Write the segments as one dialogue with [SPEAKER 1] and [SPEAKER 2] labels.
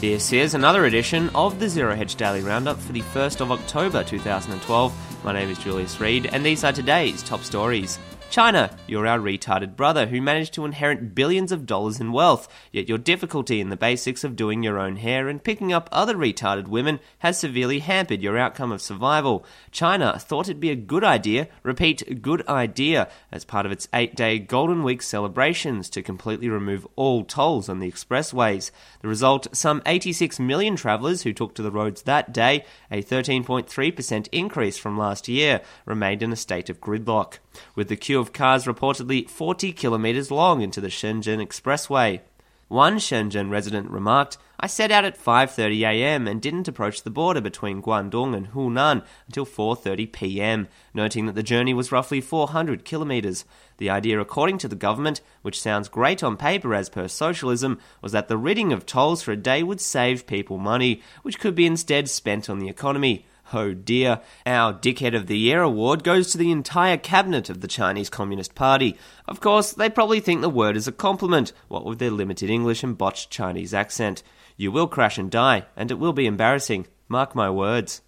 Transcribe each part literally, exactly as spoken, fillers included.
[SPEAKER 1] This is another edition of the Zero Hedge Daily Roundup for the first of October two thousand twelve. My name is Julius Reid, and these are today's top stories. China, you're our retarded brother who managed to inherit billions of dollars in wealth, yet your difficulty in the basics of doing your own hair and picking up other retarded women has severely hampered your outcome of survival. China thought it'd be a good idea, repeat, good idea, as part of its eight-day Golden Week celebrations to completely remove all tolls on the expressways. The result, some eighty-six million travellers who took to the roads that day, a thirteen point three percent increase from last year, remained in a state of gridlock, with the queue of cars reportedly forty kilometres long into the Shenzhen Expressway. One Shenzhen resident remarked, "I set out at five thirty a m and didn't approach the border between Guangdong and Hunan until four thirty p m, noting that the journey was roughly four hundred kilometres. The idea, according to the government, which sounds great on paper as per socialism, was that the ridding of tolls for a day would save people money, which could be instead spent on the economy. Oh dear, our Dickhead of the Year award goes to the entire cabinet of the Chinese Communist Party. Of course, they probably think the word is a compliment, what with their limited English and botched Chinese accent. You will crash and die, and it will be embarrassing. Mark my words."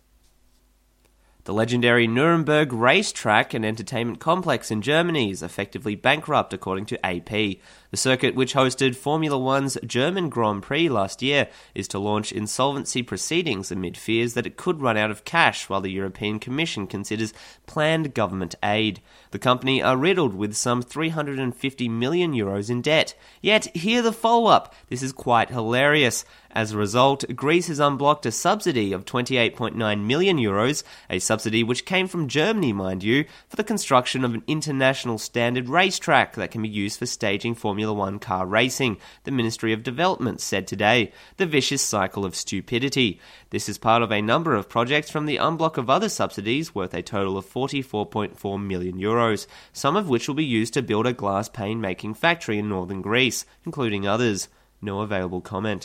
[SPEAKER 1] The legendary Nuremberg racetrack and entertainment complex in Germany is effectively bankrupt, according to A P. The circuit, which hosted Formula One's German Grand Prix last year, is to launch insolvency proceedings amid fears that it could run out of cash while the European Commission considers planned government aid. The company are riddled with some three hundred fifty million euros in debt. Yet, hear the follow-up. This is quite hilarious. As a result, Greece has unblocked a subsidy of twenty-eight point nine million euros, a subsidy which came from Germany, mind you, for the construction of an international standard racetrack that can be used for staging Formula One car racing, the Ministry of Development said today. The vicious cycle of stupidity. This is part of a number of projects from the unblock of other subsidies worth a total of forty-four point four million euros, some of which will be used to build a glass pane making factory in northern Greece, including others. No available comment.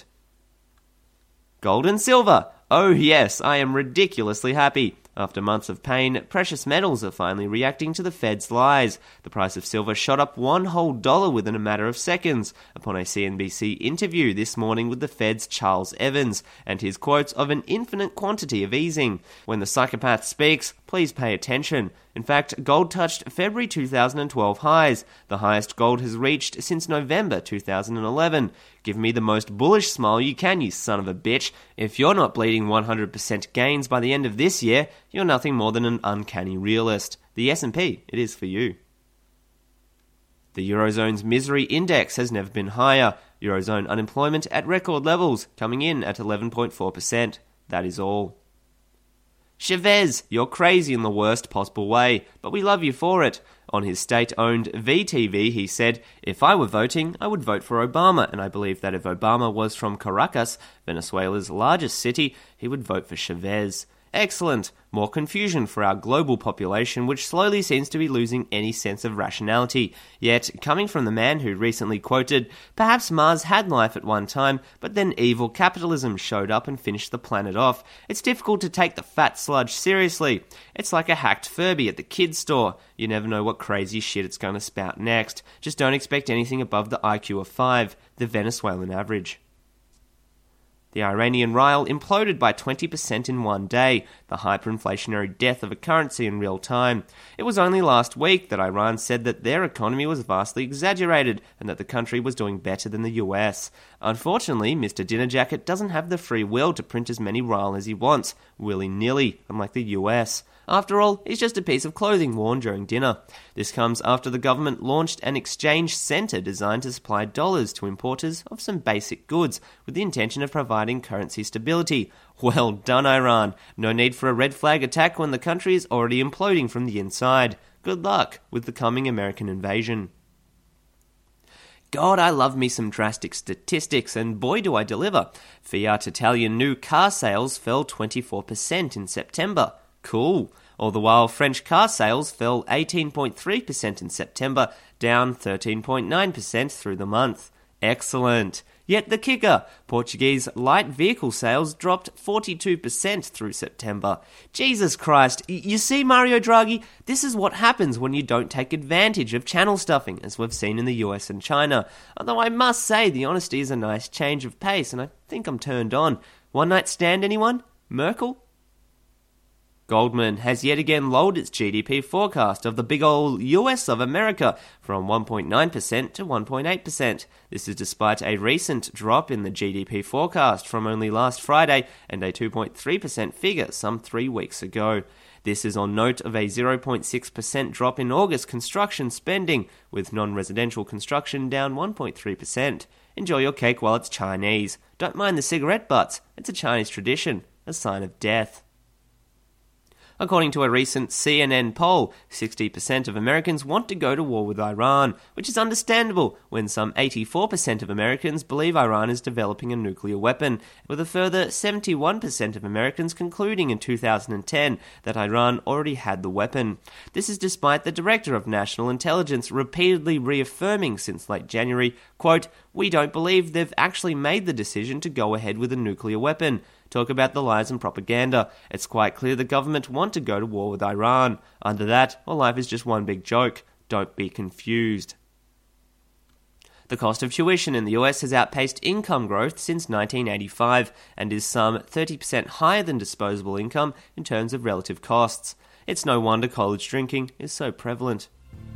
[SPEAKER 1] Gold and silver. Oh yes, I am ridiculously happy. After months of pain, precious metals are finally reacting to the Fed's lies. The price of silver shot up one whole dollar within a matter of seconds upon a C N B C interview this morning with the Fed's Charles Evans and his quotes of an infinite quantity of easing. When the psychopath speaks, please pay attention. In fact, gold touched February two thousand twelve highs, the highest gold has reached since November two thousand eleven. Give me the most bullish smile you can, you son of a bitch. If you're not bleeding one hundred percent gains by the end of this year, you're nothing more than an uncanny realist. The S and P, it is for you. The Eurozone's misery index has never been higher. Eurozone unemployment at record levels, coming in at eleven point four percent. That is all. Chavez, you're crazy in the worst possible way, but we love you for it. On his state-owned V T V, he said, "If I were voting, I would vote for Obama, and I believe that if Obama was from Caracas, Venezuela's largest city, he would vote for Chavez." Excellent. More confusion for our global population, which slowly seems to be losing any sense of rationality. Yet, coming from the man who recently quoted, "Perhaps Mars had life at one time, but then evil capitalism showed up and finished the planet off. It's difficult to take the fat sludge seriously. It's like a hacked Furby at the kids' store. You never know what crazy shit it's going to spout next. Just don't expect anything above the I Q of five, the Venezuelan average." The Iranian rial imploded by twenty percent in one day, the hyperinflationary death of a currency in real time. It was only last week that Iran said that their economy was vastly exaggerated and that the country was doing better than the U S. Unfortunately, Mister Dinnerjacket doesn't have the free will to print as many rial as he wants, willy-nilly, unlike the U S. After all, it's just a piece of clothing worn during dinner. This comes after the government launched an exchange centre designed to supply dollars to importers of some basic goods, with the intention of providing currency stability. Well done, Iran. No need for a red flag attack when the country is already imploding from the inside. Good luck with the coming American invasion. God, I love me some drastic statistics, and boy do I deliver. Fiat Italian new car sales fell twenty-four percent in September. Cool. All the while, French car sales fell eighteen point three percent in September, down thirteen point nine percent through the month. Excellent. Yet the kicker, Portuguese light vehicle sales dropped forty-two percent through September. Jesus Christ, y- you see Mario Draghi, this is what happens when you don't take advantage of channel stuffing, as we've seen in the U S and China. Although I must say the honesty is a nice change of pace, and I think I'm turned on. One night stand, anyone? Merkel? Goldman has yet again lowered its G D P forecast of the big ol' U S of America from one point nine percent to one point eight percent. This is despite a recent drop in the G D P forecast from only last Friday and a two point three percent figure some three weeks ago. This is on note of a zero point six percent drop in August construction spending, with non-residential construction down one point three percent. Enjoy your cake while it's Chinese. Don't mind the cigarette butts. It's a Chinese tradition, a sign of death. According to a recent C N N poll, sixty percent of Americans want to go to war with Iran, which is understandable when some eighty-four percent of Americans believe Iran is developing a nuclear weapon, with a further seventy-one percent of Americans concluding in two thousand ten that Iran already had the weapon. This is despite the Director of National Intelligence repeatedly reaffirming since late January, quote, "We don't believe they've actually made the decision to go ahead with a nuclear weapon. Talk about the lies and propaganda. It's quite clear the government want to go to war with Iran. Under that, well, life is just one big joke. Don't be confused." The cost of tuition in the U S has outpaced income growth since nineteen eighty-five and is some thirty percent higher than disposable income in terms of relative costs. It's no wonder college drinking is so prevalent.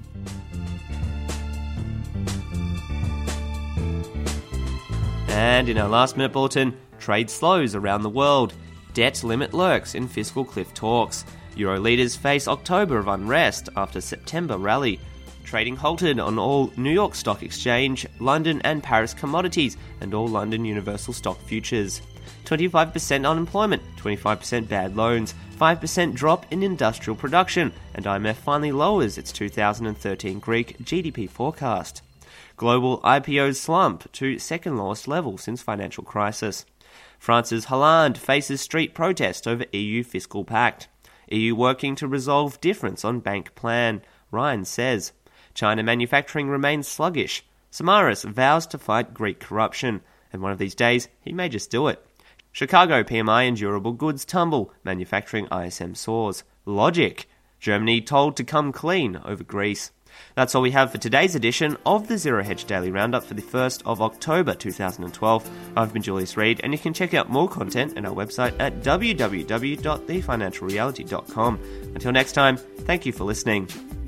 [SPEAKER 1] And in our last minute bulletin, trade slows around the world. Debt limit lurks in fiscal cliff talks. Euro leaders face October of unrest after September rally. Trading halted on all New York Stock Exchange, London and Paris commodities, and all London Universal Stock futures. twenty-five percent unemployment, twenty-five percent bad loans, five percent drop in industrial production, and I M F finally lowers its two thousand thirteen Greek G D P forecast. Global I P Os slump to second lowest level since financial crisis. France's Hollande faces street protest over E U fiscal pact. E U working to resolve difference on bank plan, Ryan says. China manufacturing remains sluggish. Samaras vows to fight Greek corruption, and one of these days he may just do it. Chicago P M I and durable goods tumble, manufacturing I S M soars. Logic. Germany told to come clean over Greece. That's all we have for today's edition of the Zero Hedge Daily Roundup for the first of October two thousand twelve. I've been Julius Reid, and you can check out more content at our website at w w w dot the financial reality dot com. Until next time, thank you for listening.